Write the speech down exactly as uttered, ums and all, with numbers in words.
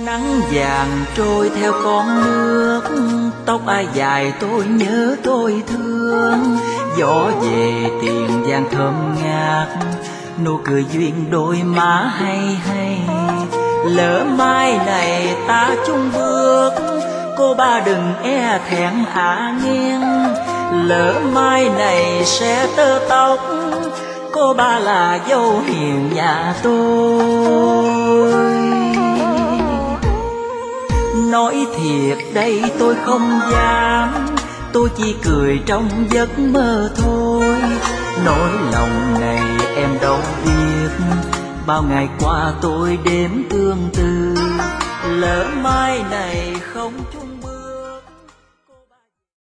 Nắng vàng trôi theo con nước, tóc ai dài tôi nhớ tôi thương. Gió về tiền vàng thơm ngát, nụ cười duyên đôi má hay hay. Lỡ mai này ta chung bước, cô ba đừng e thẹn hạ nghiêng. Lỡ mai này sẽ tơ tóc, cô ba là dâu hiền nhà tôi. Nói thiệt đây tôi không dám, tôi chỉ cười trong giấc mơ thôi. Nỗi lòng này em đâu biết, bao ngày qua tôi đêm tương tư. Lỡ mai này không chung